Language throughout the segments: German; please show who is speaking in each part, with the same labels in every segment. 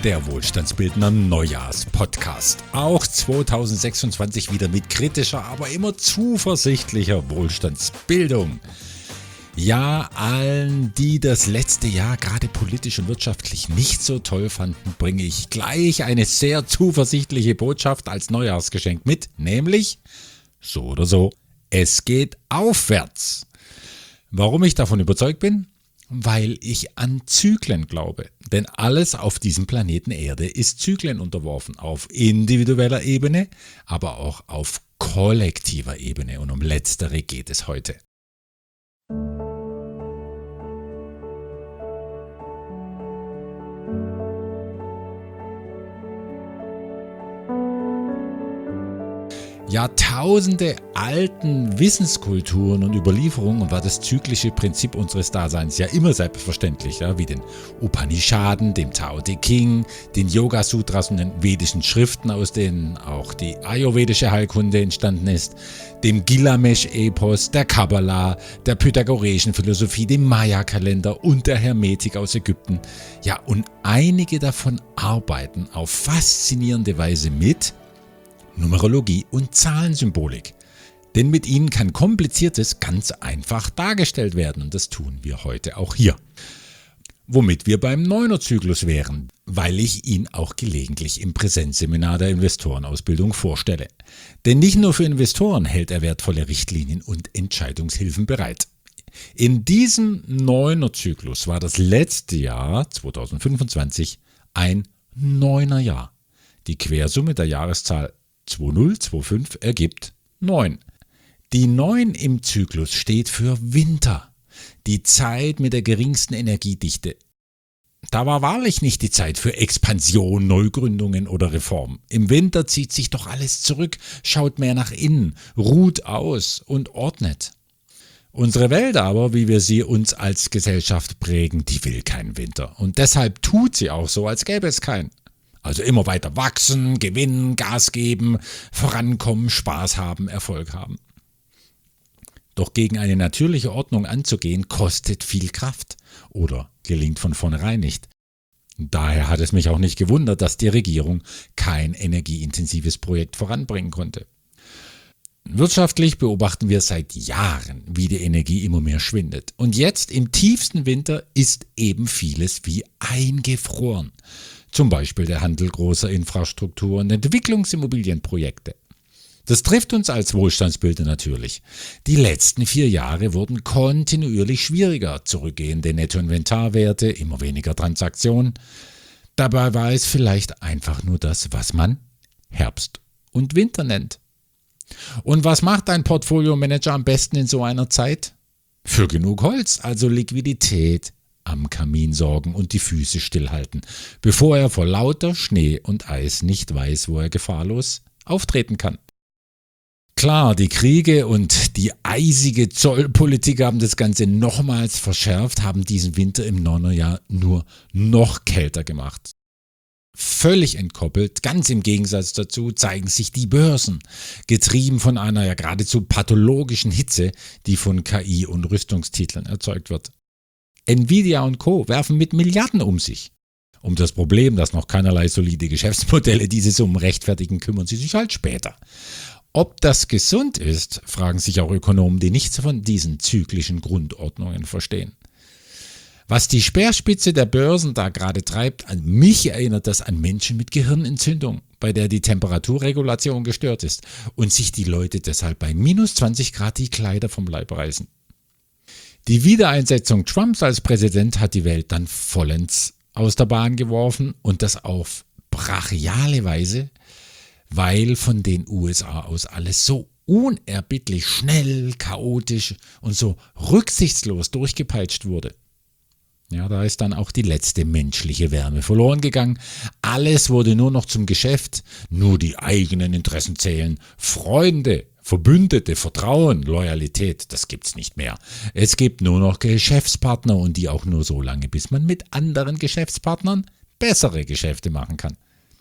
Speaker 1: der Wohlstandsbildner Neujahrs-Podcast. Auch 2026 wieder mit kritischer, aber immer zuversichtlicher Wohlstandsbildung. Ja, allen, die das letzte Jahr gerade politisch und wirtschaftlich nicht so toll fanden, bringe ich gleich eine sehr zuversichtliche Botschaft als Neujahrsgeschenk mit, nämlich, so oder so, es geht aufwärts. Warum ich davon überzeugt bin? Weil ich an Zyklen glaube. Denn alles auf diesem Planeten Erde ist Zyklen unterworfen. Auf individueller Ebene, aber auch auf kollektiver Ebene. Und um letztere geht es heute. Jahrtausende alten Wissenskulturen und Überlieferungen war das zyklische Prinzip unseres Daseins ja immer selbstverständlich, ja, wie den Upanishaden, dem Tao Te Ching, den Yoga-Sutras und den vedischen Schriften, aus denen auch die ayurvedische Heilkunde entstanden ist, dem Gilgamesch-Epos, der Kabbala, der pythagoreischen Philosophie, dem Maya-Kalender und der Hermetik aus Ägypten. Ja, und einige davon arbeiten auf faszinierende Weise mit Numerologie und Zahlensymbolik. Denn mit ihnen kann Kompliziertes ganz einfach dargestellt werden und das tun wir heute auch hier. Womit wir beim Neunerzyklus wären, weil ich ihn auch gelegentlich im Präsenzseminar der Investorenausbildung vorstelle. Denn nicht nur für Investoren hält er wertvolle Richtlinien und Entscheidungshilfen bereit. In diesem Neunerzyklus war das letzte Jahr, 2025, ein Neunerjahr. Die Quersumme der Jahreszahl 2025 ergibt 9. Die 9 im Zyklus steht für Winter, die Zeit mit der geringsten Energiedichte. Da war wahrlich nicht die Zeit für Expansion, Neugründungen oder Reform. Im Winter zieht sich doch alles zurück, schaut mehr nach innen, ruht aus und ordnet. Unsere Welt aber, wie wir sie uns als Gesellschaft prägen, die will keinen Winter. Und deshalb tut sie auch so, als gäbe es keinen. Also immer weiter wachsen, gewinnen, Gas geben, vorankommen, Spaß haben, Erfolg haben. Doch gegen eine natürliche Ordnung anzugehen, kostet viel Kraft oder gelingt von vornherein nicht. Daher hat es mich auch nicht gewundert, dass die Regierung kein energieintensives Projekt voranbringen konnte. Wirtschaftlich beobachten wir seit Jahren, wie die Energie immer mehr schwindet. Und jetzt im tiefsten Winter ist eben vieles wie eingefroren. Zum Beispiel der Handel großer Infrastruktur- und Entwicklungsimmobilienprojekte. Das trifft uns als Wohlstandsbildner natürlich. Die letzten 4 Jahre wurden kontinuierlich schwieriger. Zurückgehende Nettoinventarwerte, immer weniger Transaktionen. Dabei war es vielleicht einfach nur das, was man Herbst und Winter nennt. Und was macht ein Portfolio-Manager am besten in so einer Zeit? Für genug Holz, also Liquidität, am Kamin sorgen und die Füße stillhalten, bevor er vor lauter Schnee und Eis nicht weiß, wo er gefahrlos auftreten kann. Klar, die Kriege und die eisige Zollpolitik haben das Ganze nochmals verschärft, haben diesen Winter im Neunerjahr nur noch kälter gemacht. Völlig entkoppelt, ganz im Gegensatz dazu, zeigen sich die Börsen, getrieben von einer ja geradezu pathologischen Hitze, die von KI und Rüstungstiteln erzeugt wird. Nvidia und Co. werfen mit Milliarden um sich. Um das Problem, dass noch keinerlei solide Geschäftsmodelle diese Summen rechtfertigen, kümmern sie sich halt später. Ob das gesund ist, fragen sich auch Ökonomen, die nichts von diesen zyklischen Grundordnungen verstehen. Was die Speerspitze der Börsen da gerade treibt, an mich erinnert das an Menschen mit Gehirnentzündung, bei der die Temperaturregulation gestört ist und sich die Leute deshalb bei minus 20 Grad die Kleider vom Leib reißen. Die Wiedereinsetzung Trumps als Präsident hat die Welt dann vollends aus der Bahn geworfen und das auf brachiale Weise, weil von den USA aus alles so unerbittlich schnell, chaotisch und so rücksichtslos durchgepeitscht wurde. Ja, da ist dann auch die letzte menschliche Wärme verloren gegangen. Alles wurde nur noch zum Geschäft, nur die eigenen Interessen zählen. Freunde, Verbündete, Vertrauen, Loyalität, das gibt's nicht mehr. Es gibt nur noch Geschäftspartner und die auch nur so lange, bis man mit anderen Geschäftspartnern bessere Geschäfte machen kann.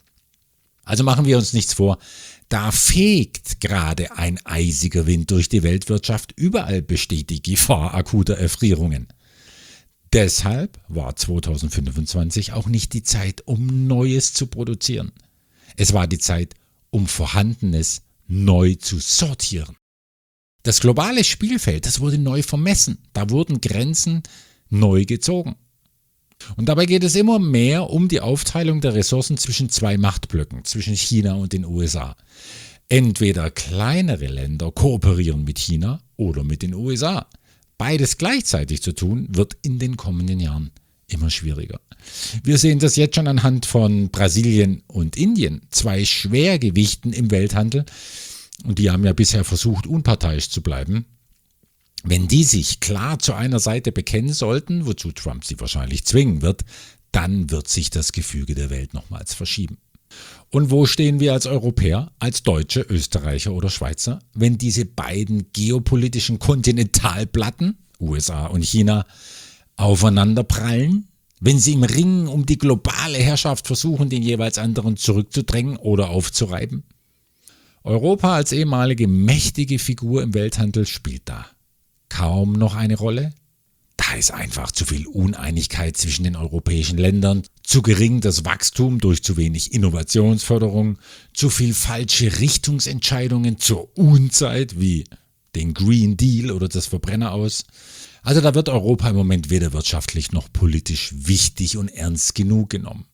Speaker 1: Also machen wir uns nichts vor, da fegt gerade ein eisiger Wind durch die Weltwirtschaft. Überall besteht die Gefahr akuter Erfrierungen. Deshalb war 2025 auch nicht die Zeit, um Neues zu produzieren. Es war die Zeit, um Vorhandenes neu zu sortieren. Das globale Spielfeld, das wurde neu vermessen. Da wurden Grenzen neu gezogen. Und dabei geht es immer mehr um die Aufteilung der Ressourcen zwischen zwei Machtblöcken, zwischen China und den USA. Entweder kleinere Länder kooperieren mit China oder mit den USA. Beides gleichzeitig zu tun, wird in den kommenden Jahren immer schwieriger. Wir sehen das jetzt schon anhand von Brasilien und Indien, zwei Schwergewichten im Welthandel. Und die haben ja bisher versucht, unparteiisch zu bleiben. Wenn die sich klar zu einer Seite bekennen sollten, wozu Trump sie wahrscheinlich zwingen wird, dann wird sich das Gefüge der Welt nochmals verschieben. Und wo stehen wir als Europäer, als Deutsche, Österreicher oder Schweizer, wenn diese beiden geopolitischen Kontinentalplatten, USA und China, aufeinander prallen? Wenn sie im Ringen um die globale Herrschaft versuchen, den jeweils anderen zurückzudrängen oder aufzureiben? Europa als ehemalige mächtige Figur im Welthandel spielt da kaum noch eine Rolle. Da ist einfach zu viel Uneinigkeit zwischen den europäischen Ländern, zu gering das Wachstum durch zu wenig Innovationsförderung, zu viel falsche Richtungsentscheidungen zur Unzeit wie den Green Deal oder das Verbrenner-Aus. Also da wird Europa im Moment weder wirtschaftlich noch politisch wichtig und ernst genug genommen.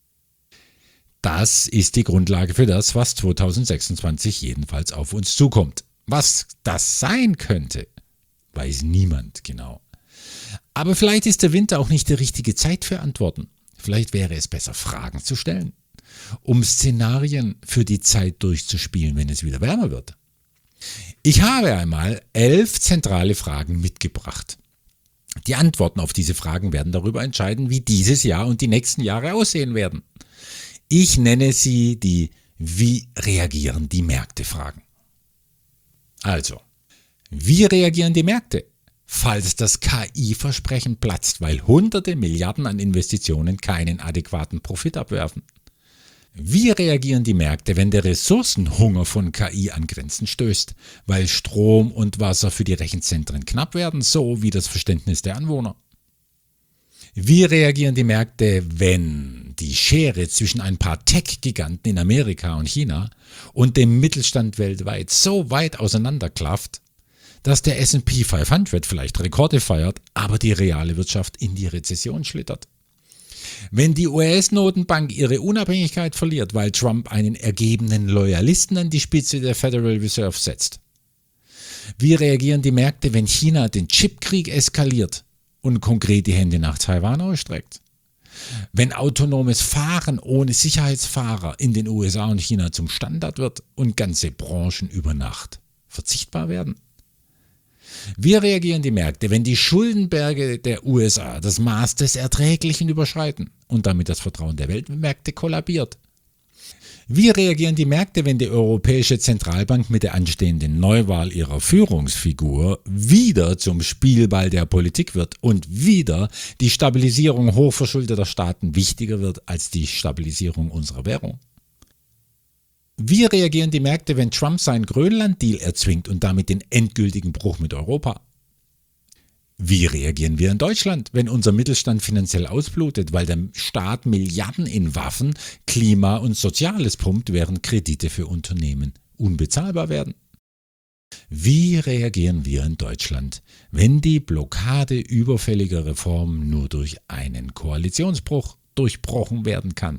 Speaker 1: Das ist die Grundlage für das, was 2026 jedenfalls auf uns zukommt. Was das sein könnte, weiß niemand genau. Aber vielleicht ist der Winter auch nicht die richtige Zeit für Antworten. Vielleicht wäre es besser, Fragen zu stellen, um Szenarien für die Zeit durchzuspielen, wenn es wieder wärmer wird. Ich habe einmal 11 zentrale Fragen mitgebracht. Die Antworten auf diese Fragen werden darüber entscheiden, wie dieses Jahr und die nächsten Jahre aussehen werden. Ich nenne sie die Wie reagieren die Märkte-Fragen. Also, wie reagieren die Märkte, falls das KI-Versprechen platzt, weil hunderte Milliarden an Investitionen keinen adäquaten Profit abwerfen? Wie reagieren die Märkte, wenn der Ressourcenhunger von KI an Grenzen stößt, weil Strom und Wasser für die Rechenzentren knapp werden, so wie das Verständnis der Anwohner? Wie reagieren die Märkte, wenn die Schere zwischen ein paar Tech-Giganten in Amerika und China und dem Mittelstand weltweit so weit auseinanderklafft, dass der S&P 500 vielleicht Rekorde feiert, aber die reale Wirtschaft in die Rezession schlittert? Wenn die US-Notenbank ihre Unabhängigkeit verliert, weil Trump einen ergebenen Loyalisten an die Spitze der Federal Reserve setzt? Wie reagieren die Märkte, wenn China den Chipkrieg eskaliert und konkret die Hände nach Taiwan ausstreckt? Wenn autonomes Fahren ohne Sicherheitsfahrer in den USA und China zum Standard wird und ganze Branchen über Nacht verzichtbar werden? Wie reagieren die Märkte, wenn die Schuldenberge der USA das Maß des Erträglichen überschreiten und damit das Vertrauen der Weltmärkte kollabiert? Wie reagieren die Märkte, wenn die Europäische Zentralbank mit der anstehenden Neuwahl ihrer Führungsfigur wieder zum Spielball der Politik wird und wieder die Stabilisierung hochverschuldeter Staaten wichtiger wird als die Stabilisierung unserer Währung? Wie reagieren die Märkte, wenn Trump seinen Grönland-Deal erzwingt und damit den endgültigen Bruch mit Europa? Wie reagieren wir in Deutschland, wenn unser Mittelstand finanziell ausblutet, weil der Staat Milliarden in Waffen, Klima und Soziales pumpt, während Kredite für Unternehmen unbezahlbar werden? Wie reagieren wir in Deutschland, wenn die Blockade überfälliger Reformen nur durch einen Koalitionsbruch durchbrochen werden kann?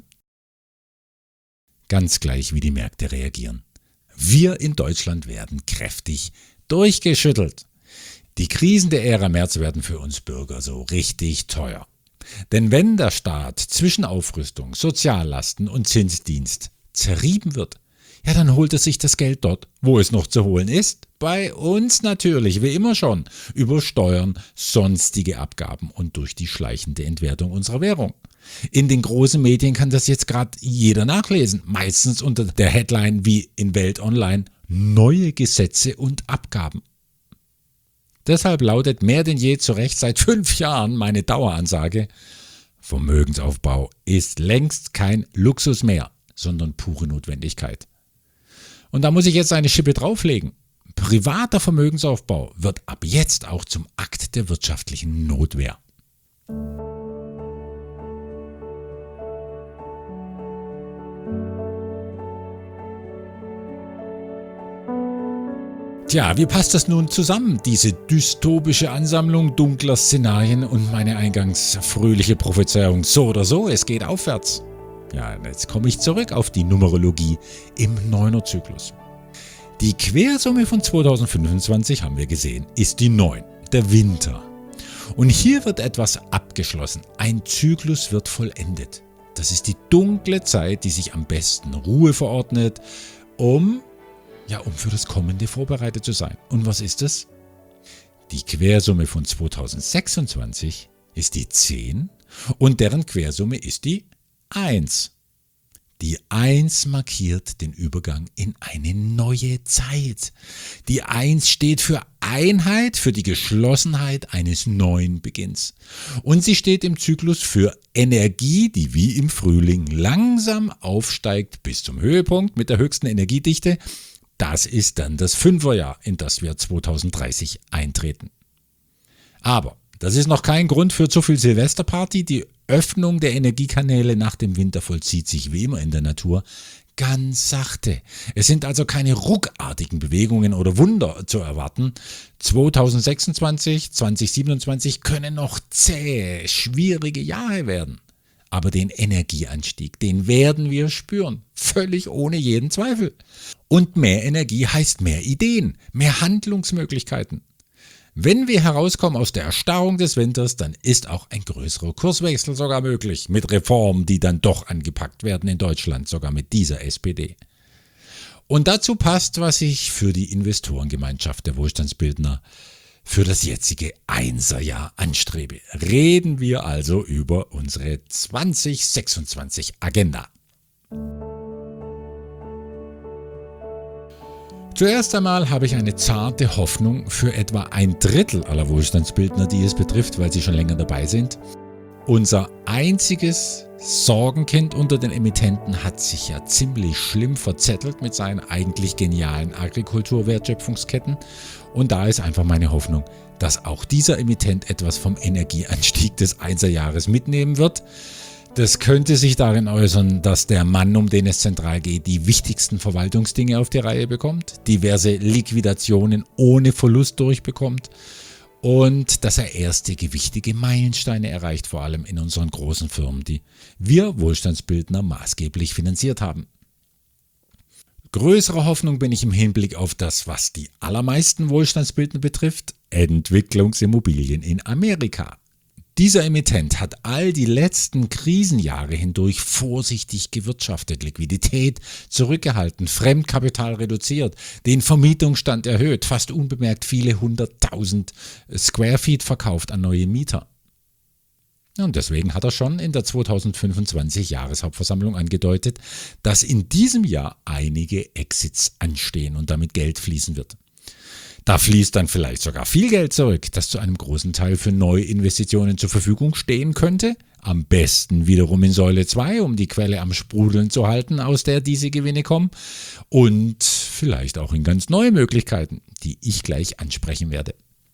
Speaker 1: Ganz gleich, wie die Märkte reagieren. Wir in Deutschland werden kräftig durchgeschüttelt. Die Krisen der Ära Merz werden für uns Bürger so richtig teuer. Denn wenn der Staat zwischen Aufrüstung, Soziallasten und Zinsdienst zerrieben wird, ja, dann holt er sich das Geld dort, wo es noch zu holen ist. Bei uns natürlich, wie immer schon, über Steuern, sonstige Abgaben und durch die schleichende Entwertung unserer Währung. In den großen Medien kann das jetzt gerade jeder nachlesen, meistens unter der Headline wie in Welt Online: neue Gesetze und Abgaben. Deshalb lautet mehr denn je zu Recht seit 5 Jahren meine Daueransage: Vermögensaufbau ist längst kein Luxus mehr, sondern pure Notwendigkeit. Und da muss ich jetzt eine Schippe drauflegen. Privater Vermögensaufbau wird ab jetzt auch zum Akt der wirtschaftlichen Notwehr. Tja, wie passt das nun zusammen, diese dystopische Ansammlung dunkler Szenarien und meine eingangs fröhliche Prophezeiung? So oder so, es geht aufwärts. Ja, jetzt komme ich zurück auf die Numerologie im Neunerzyklus. Die Quersumme von 2025, haben wir gesehen, ist die 9, der Winter. Und hier wird etwas abgeschlossen, ein Zyklus wird vollendet. Das ist die dunkle Zeit, die sich am besten Ruhe verordnet, um für das Kommende vorbereitet zu sein. Und was ist es? Die Quersumme von 2026 ist die 10 und deren Quersumme ist die 1. Die 1 markiert den Übergang in eine neue Zeit. Die 1 steht für Einheit, für die Geschlossenheit eines neuen Beginns. Und sie steht im Zyklus für Energie, die wie im Frühling langsam aufsteigt bis zum Höhepunkt mit der höchsten Energiedichte. Das ist dann das 5er-Jahr, in das wir 2030 eintreten. Aber das ist noch kein Grund für zu viel Silvesterparty. Die Öffnung der Energiekanäle nach dem Winter vollzieht sich wie immer in der Natur ganz sachte. Es sind also keine ruckartigen Bewegungen oder Wunder zu erwarten. 2026, 2027 können noch zähe, schwierige Jahre werden. Aber den Energieanstieg, den werden wir spüren, völlig ohne jeden Zweifel. Und mehr Energie heißt mehr Ideen, mehr Handlungsmöglichkeiten. Wenn wir herauskommen aus der Erstarrung des Winters, dann ist auch ein größerer Kurswechsel sogar möglich, mit Reformen, die dann doch angepackt werden in Deutschland, sogar mit dieser SPD. Und dazu passt, was ich für die Investorengemeinschaft der Wohlstandsbildner für das jetzige 1er-Jahr anstrebe. Reden wir also über unsere 2026 Agenda. Zuerst einmal habe ich eine zarte Hoffnung für etwa 1/3 aller Wohlstandsbildner, die es betrifft, weil sie schon länger dabei sind. Unser einziges Sorgenkind unter den Emittenten hat sich ja ziemlich schlimm verzettelt mit seinen eigentlich genialen Agrikulturwertschöpfungsketten. Und da ist einfach meine Hoffnung, dass auch dieser Emittent etwas vom Energieanstieg des 1er-Jahres mitnehmen wird. Das könnte sich darin äußern, dass der Mann, um den es zentral geht, die wichtigsten Verwaltungsdinge auf die Reihe bekommt, diverse Liquidationen ohne Verlust durchbekommt und dass er erste gewichtige Meilensteine erreicht, vor allem in unseren großen Firmen, die wir Wohlstandsbildner maßgeblich finanziert haben. Größere Hoffnung bin ich im Hinblick auf das, was die allermeisten Wohlstandsbildner betrifft, Entwicklungsimmobilien in Amerika. Dieser Emittent hat all die letzten Krisenjahre hindurch vorsichtig gewirtschaftet, Liquidität zurückgehalten, Fremdkapital reduziert, den Vermietungsstand erhöht, fast unbemerkt viele 100.000 Square Feet verkauft an neue Mieter. Und deswegen hat er schon in der 2025 Jahreshauptversammlung angedeutet, dass in diesem Jahr einige Exits anstehen und damit Geld fließen wird. Da fließt dann vielleicht sogar viel Geld zurück, das zu einem großen Teil für Neuinvestitionen zur Verfügung stehen könnte. Am besten wiederum in Säule 2, um die Quelle am Sprudeln zu halten, aus der diese Gewinne kommen. Und vielleicht auch in ganz neue Möglichkeiten, die ich gleich ansprechen werde.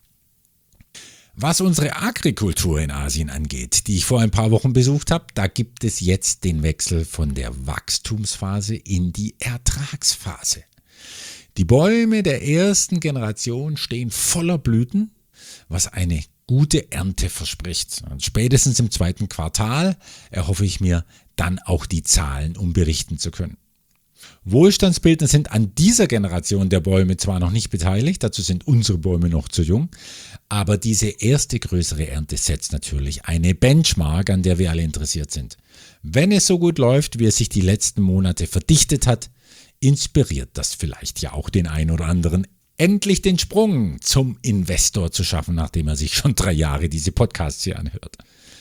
Speaker 1: Was unsere Agrikultur in Asien angeht, die ich vor ein paar Wochen besucht habe, da gibt es jetzt den Wechsel von der Wachstumsphase in die Ertragsphase. Die Bäume der ersten Generation stehen voller Blüten, was eine gute Ernte verspricht. Und spätestens im 2. Quartal erhoffe ich mir dann auch die Zahlen, um berichten zu können. Wohlstandsbildner sind an dieser Generation der Bäume zwar noch nicht beteiligt, dazu sind unsere Bäume noch zu jung, aber diese erste größere Ernte setzt natürlich eine Benchmark, an der wir alle interessiert sind. Wenn es so gut läuft, wie es sich die letzten Monate verdichtet hat, inspiriert das vielleicht ja auch den einen oder anderen, endlich den Sprung zum Investor zu schaffen, nachdem er sich schon 3 Jahre diese Podcasts hier anhört.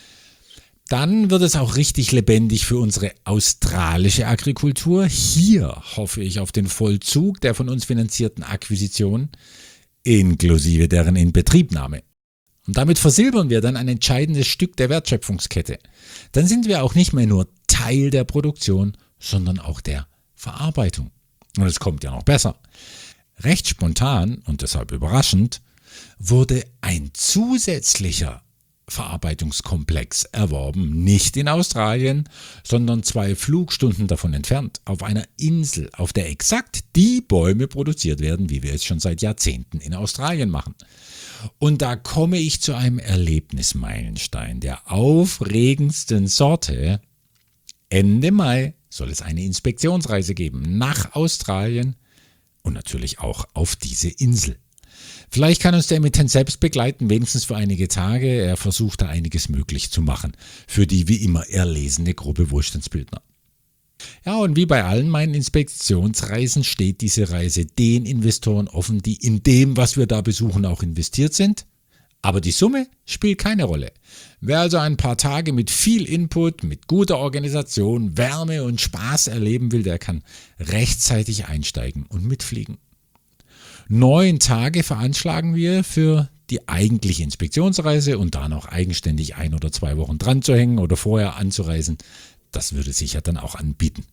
Speaker 1: Dann wird es auch richtig lebendig für unsere australische Agrikultur. Hier hoffe ich auf den Vollzug der von uns finanzierten Akquisitionen, inklusive deren Inbetriebnahme. Und damit versilbern wir dann ein entscheidendes Stück der Wertschöpfungskette. Dann sind wir auch nicht mehr nur Teil der Produktion, sondern auch der Verarbeitung. Und es kommt ja noch besser. Recht spontan und deshalb überraschend wurde ein zusätzlicher Holzverarbeitungskomplex erworben, nicht in Australien, sondern 2 Flugstunden davon entfernt, auf einer Insel, auf der exakt die Bäume produziert werden, wie wir es schon seit Jahrzehnten in Australien machen. Und da komme ich zu einem Erlebnismeilenstein der aufregendsten Sorte. Ende Mai soll es eine Inspektionsreise geben nach Australien und natürlich auch auf diese Insel. Vielleicht kann uns der Emittent selbst begleiten, wenigstens für einige Tage. Er versucht da einiges möglich zu machen für die wie immer erlesene Gruppe Wohlstandsbildner. Ja, und wie bei allen meinen Inspektionsreisen steht diese Reise den Investoren offen, die in dem, was wir da besuchen, auch investiert sind. Aber die Summe spielt keine Rolle. Wer also ein paar Tage mit viel Input, mit guter Organisation, Wärme und Spaß erleben will, der kann rechtzeitig einsteigen und mitfliegen. 9 Tage veranschlagen wir für die eigentliche Inspektionsreise und da noch eigenständig 1 oder 2 Wochen dran zu hängen oder vorher anzureisen, das würde sich ja dann auch anbieten.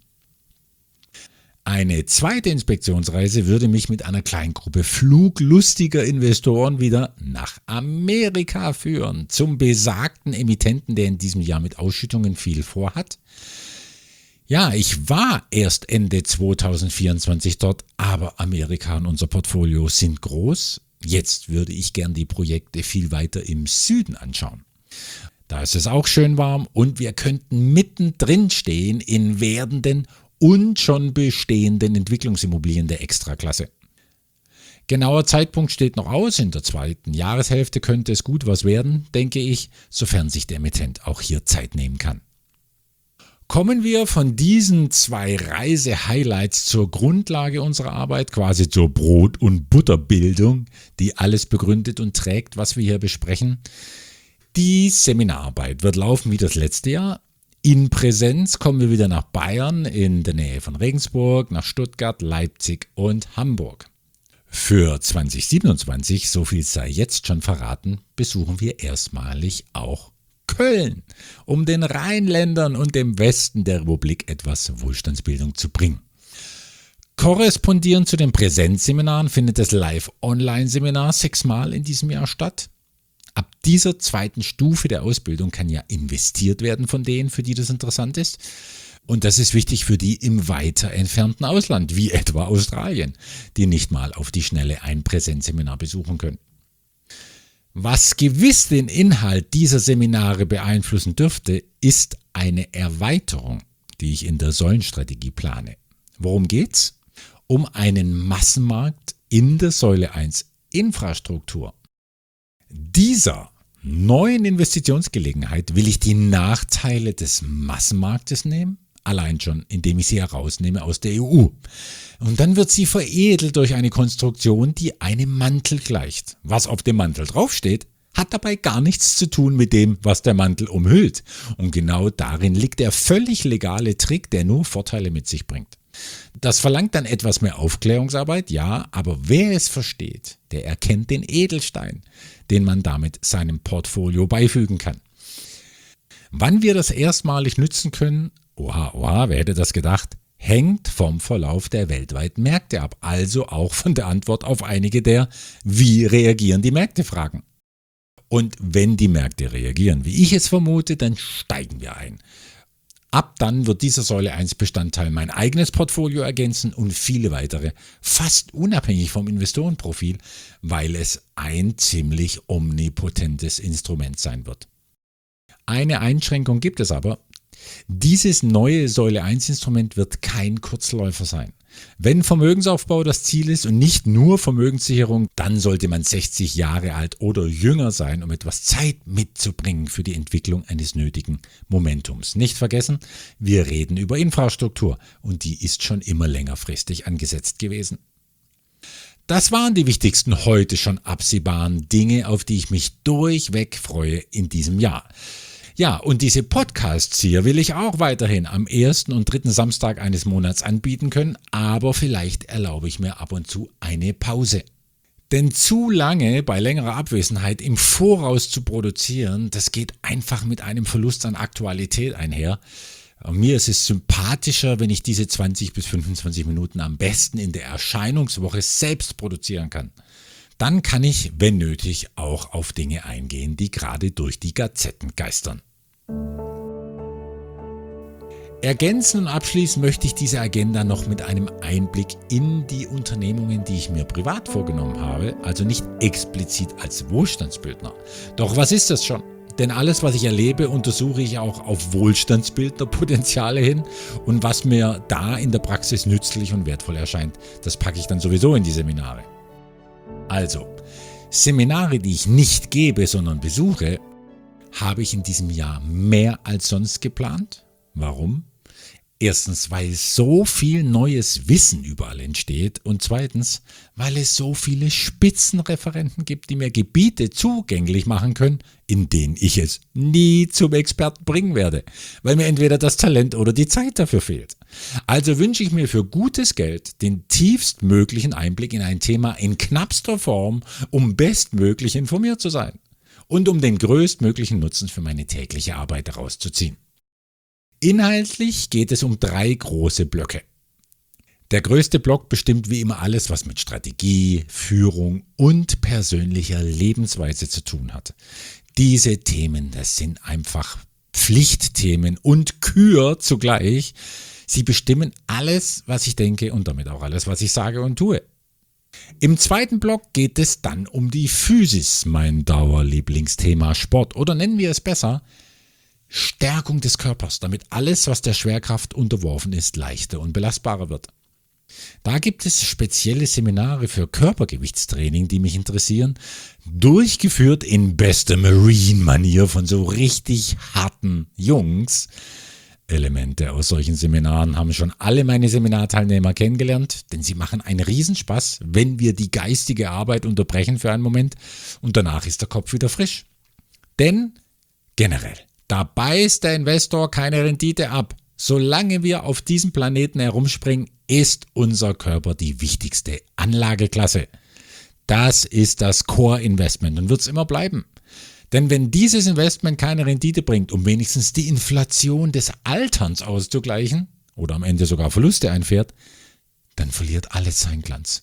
Speaker 1: Eine zweite Inspektionsreise würde mich mit einer kleinen Gruppe fluglustiger Investoren wieder nach Amerika führen, zum besagten Emittenten, der in diesem Jahr mit Ausschüttungen viel vorhat. Ja, ich war erst Ende 2024 dort, aber Amerika und unser Portfolio sind groß. Jetzt würde ich gern die Projekte viel weiter im Süden anschauen. Da ist es auch schön warm und wir könnten mittendrin stehen in werdenden und schon bestehenden Entwicklungsimmobilien der Extraklasse. Genauer Zeitpunkt steht noch aus, in der 2. Jahreshälfte könnte es gut was werden, denke ich, sofern sich der Emittent auch hier Zeit nehmen kann. Kommen wir von diesen 2 Reise-Highlights zur Grundlage unserer Arbeit, quasi zur Brot- und Butterbildung, die alles begründet und trägt, was wir hier besprechen. Die Seminararbeit wird laufen wie das letzte Jahr. In Präsenz kommen wir wieder nach Bayern, in der Nähe von Regensburg, nach Stuttgart, Leipzig und Hamburg. Für 2027, so viel sei jetzt schon verraten, besuchen wir erstmalig auch Köln, um den Rheinländern und dem Westen der Republik etwas Wohlstandsbildung zu bringen. Korrespondierend zu den Präsenzseminaren findet das Live-Online-Seminar 6-mal in diesem Jahr statt. Ab dieser 2. Stufe der Ausbildung kann ja investiert werden von denen, für die das interessant ist. Und das ist wichtig für die im weiter entfernten Ausland, wie etwa Australien, die nicht mal auf die Schnelle ein Präsenzseminar besuchen können. Was gewiss den Inhalt dieser Seminare beeinflussen dürfte, ist eine Erweiterung, die ich in der Säulenstrategie plane. Worum geht's? Um einen Massenmarkt in der Säule 1 Infrastruktur. Dieser neuen Investitionsgelegenheit will ich die Nachteile des Massenmarktes nehmen, allein schon, indem ich sie herausnehme aus der EU. Und dann wird sie veredelt durch eine Konstruktion, die einem Mantel gleicht. Was auf dem Mantel draufsteht, hat dabei gar nichts zu tun mit dem, was der Mantel umhüllt. Und genau darin liegt der völlig legale Trick, der nur Vorteile mit sich bringt. Das verlangt dann etwas mehr Aufklärungsarbeit, ja, aber wer es versteht, der erkennt den Edelstein, den man damit seinem Portfolio beifügen kann. Wann wir das erstmalig nützen können, oha, wer hätte das gedacht, hängt vom Verlauf der weltweiten Märkte ab, also auch von der Antwort auf einige der "Wie reagieren die Märkte?" Fragen. Und wenn die Märkte reagieren, wie ich es vermute, dann steigen wir ein. Ab dann wird dieser Säule 1 Bestandteil mein eigenes Portfolio ergänzen und viele weitere, fast unabhängig vom Investorenprofil, weil es ein ziemlich omnipotentes Instrument sein wird. Eine Einschränkung gibt es aber. Dieses neue Säule 1 Instrument wird kein Kurzläufer sein. Wenn Vermögensaufbau das Ziel ist und nicht nur Vermögenssicherung, dann sollte man 60 Jahre alt oder jünger sein, um etwas Zeit mitzubringen für die Entwicklung eines nötigen Momentums. Nicht vergessen, wir reden über Infrastruktur und die ist schon immer längerfristig angesetzt gewesen. Das waren die wichtigsten heute schon absehbaren Dinge, auf die ich mich durchweg freue in diesem Jahr. Ja, und diese Podcasts hier will ich auch weiterhin am 1. und 3. Samstag eines Monats anbieten können, aber vielleicht erlaube ich mir ab und zu eine Pause. Denn zu lange bei längerer Abwesenheit im Voraus zu produzieren, das geht einfach mit einem Verlust an Aktualität einher. Mir ist es sympathischer, wenn ich diese 20 bis 25 Minuten am besten in der Erscheinungswoche selbst produzieren kann. Dann kann ich, wenn nötig, auch auf Dinge eingehen, die gerade durch die Gazetten geistern. Ergänzen und abschließen möchte ich diese Agenda noch mit einem Einblick in die Unternehmungen, die ich mir privat vorgenommen habe, also nicht explizit als Wohlstandsbildner. Doch was ist das schon? Denn alles, was ich erlebe, untersuche ich auch auf Wohlstandsbildnerpotenziale hin und was mir da in der Praxis nützlich und wertvoll erscheint, das packe ich dann sowieso in die Seminare. Also, Seminare, die ich nicht gebe, sondern besuche, habe ich in diesem Jahr mehr als sonst geplant. Warum? Erstens, weil so viel neues Wissen überall entsteht und zweitens, weil es so viele Spitzenreferenten gibt, die mir Gebiete zugänglich machen können, in denen ich es nie zum Experten bringen werde, weil mir entweder das Talent oder die Zeit dafür fehlt. Also wünsche ich mir für gutes Geld den tiefstmöglichen Einblick in ein Thema in knappster Form, um bestmöglich informiert zu sein und um den größtmöglichen Nutzen für meine tägliche Arbeit daraus zu ziehen. Inhaltlich geht es um 3 große Blöcke. Der größte Block bestimmt wie immer alles, was mit Strategie, Führung und persönlicher Lebensweise zu tun hat. Diese Themen, das sind einfach Pflichtthemen und Kür zugleich. Sie bestimmen alles, was ich denke und damit auch alles, was ich sage und tue. Im zweiten Block geht es dann um die Physis, mein Dauerlieblingsthema Sport oder nennen wir es besser, Stärkung des Körpers, damit alles, was der Schwerkraft unterworfen ist, leichter und belastbarer wird. Da gibt es spezielle Seminare für Körpergewichtstraining, die mich interessieren, durchgeführt in bester Marine-Manier von so richtig harten Jungs. Elemente aus solchen Seminaren haben schon alle meine Seminarteilnehmer kennengelernt, denn sie machen einen Riesenspaß, wenn wir die geistige Arbeit unterbrechen für einen Moment und danach ist der Kopf wieder frisch. Denn generell, da beißt der Investor keine Rendite ab. Solange wir auf diesem Planeten herumspringen, ist unser Körper die wichtigste Anlageklasse. Das ist das Core-Investment und wird es immer bleiben. Denn wenn dieses Investment keine Rendite bringt, um wenigstens die Inflation des Alterns auszugleichen oder am Ende sogar Verluste einfährt, dann verliert alles seinen Glanz.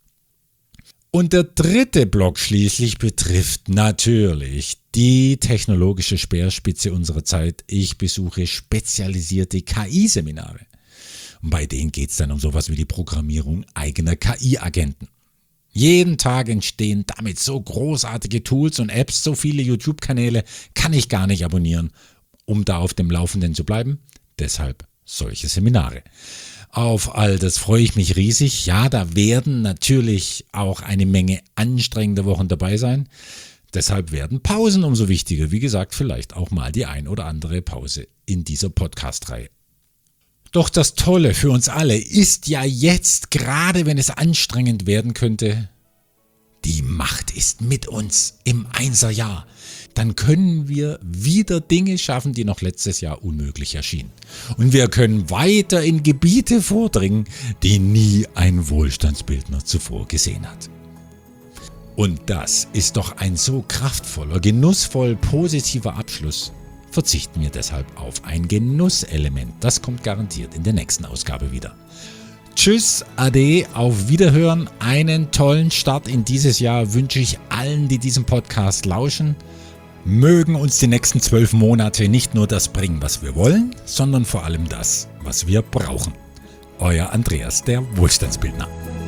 Speaker 1: Und der dritte Block schließlich betrifft natürlich die technologische Speerspitze unserer Zeit. Ich besuche spezialisierte KI-Seminare. Und bei denen geht es dann um sowas wie die Programmierung eigener KI-Agenten. Jeden Tag entstehen damit so großartige Tools und Apps, so viele YouTube-Kanäle kann ich gar nicht abonnieren, um da auf dem Laufenden zu bleiben. Deshalb solche Seminare. Auf all das freue ich mich riesig. Ja, da werden natürlich auch eine Menge anstrengender Wochen dabei sein. Deshalb werden Pausen umso wichtiger. Wie gesagt, vielleicht auch mal die ein oder andere Pause in dieser Podcast-Reihe. Doch das Tolle für uns alle ist ja jetzt, gerade wenn es anstrengend werden könnte, die Macht ist mit uns im Einserjahr. Dann können wir wieder Dinge schaffen, die noch letztes Jahr unmöglich erschienen. Und wir können weiter in Gebiete vordringen, die nie ein Wohlstandsbildner zuvor gesehen hat. Und das ist doch ein so kraftvoller, genussvoll positiver Abschluss. Verzichten wir deshalb auf ein Genusselement. Das kommt garantiert in der nächsten Ausgabe wieder. Tschüss, Ade, auf Wiederhören. Einen tollen Start in dieses Jahr wünsche ich allen, die diesem Podcast lauschen. Mögen uns die nächsten 12 Monate nicht nur das bringen, was wir wollen, sondern vor allem das, was wir brauchen. Euer Andreas, der Wohlstandsbildner.